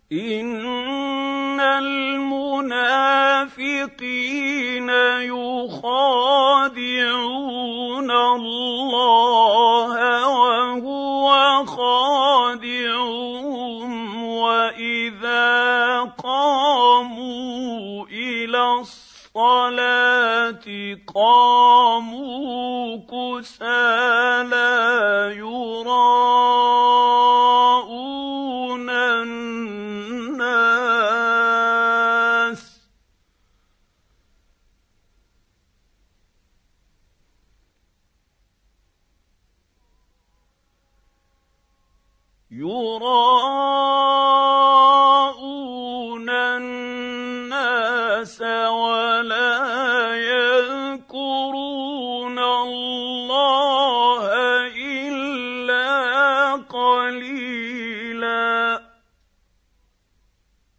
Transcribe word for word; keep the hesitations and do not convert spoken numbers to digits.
إن المنافقين يخادعون الله وهو خادعهم وإذا قاموا إلى الصلاة قاموا كسالى يراءون الناس يراءون الناس ولا يذكرون الله إلا قليلا